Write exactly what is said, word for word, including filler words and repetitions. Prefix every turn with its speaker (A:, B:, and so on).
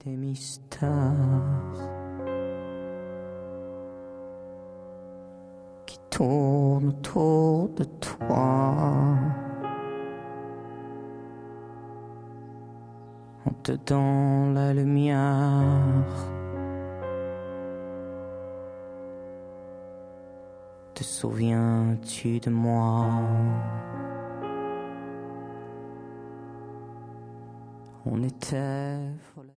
A: des mystères qui tournent autour de toi. Entre dans la lumière, te souviens-tu de moi? On était